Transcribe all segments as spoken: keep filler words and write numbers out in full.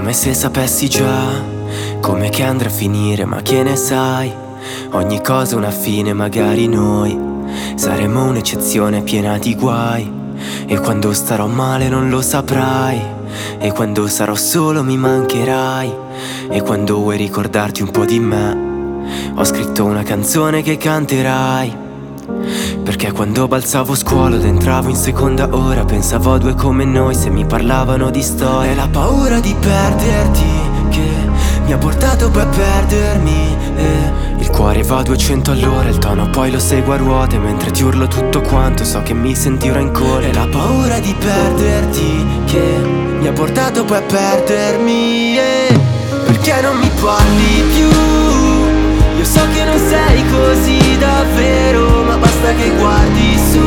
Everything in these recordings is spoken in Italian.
Come se sapessi già come che andrà a finire, ma che ne sai? Ogni cosa ha una fine, magari noi saremo un'eccezione piena di guai. E quando starò male non lo saprai, e quando sarò solo mi mancherai. E quando vuoi ricordarti un po' di me, ho scritto una canzone che canterai. Perché quando balzavo scuola ed entravo in seconda ora, pensavo a due come noi se mi parlavano di storia. È la paura di perderti che mi ha portato poi a perdermi, e il cuore va a duecento all'ora, il tono poi lo seguo a ruote. Mentre ti urlo tutto quanto so che mi sentirò in colpa. È la paura di perderti che mi ha portato poi a perdermi, e perché non mi parli più? Io so che non sei così davvero, ma basta che guardi su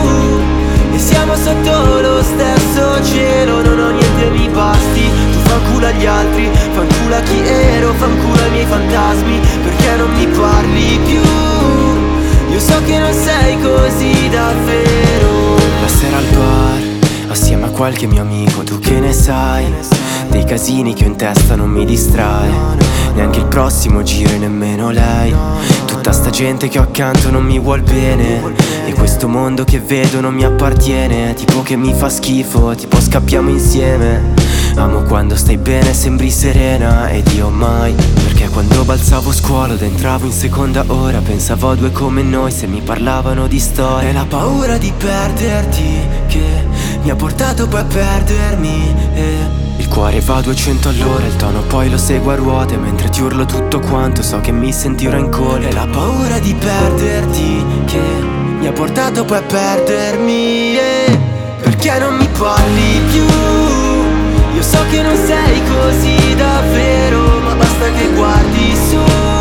e siamo sotto lo stesso cielo. Non ho niente, mi basti. Tu fanculo agli altri, fanculo a chi ero, fanculo ai miei fantasmi. Perché non mi parli più? Io so che non sei così davvero. La sera al bar, assieme a qualche mio amico, tu che ne sai? Dei casini che ho in testa non mi distrae, neanche il prossimo giro e nemmeno lei. Tutta sta gente che ho accanto non mi vuol bene, e questo mondo che vedo non mi appartiene. Tipo che mi fa schifo, tipo scappiamo insieme. Amo quando stai bene, sembri serena, ed io mai. Perché quando balzavo scuola ed entravo in seconda ora, pensavo a due come noi se mi parlavano di storia. È la paura di perderti che mi ha portato poi a perdermi, e il cuore va a duecento all'ora, il tono poi lo seguo a ruote. Mentre ti urlo tutto quanto so che mi sentirò in colpa. È la paura di perderti che mi ha portato poi a perdermi, e perché non mi parli più? Io so che non sei così davvero, ma basta che guardi su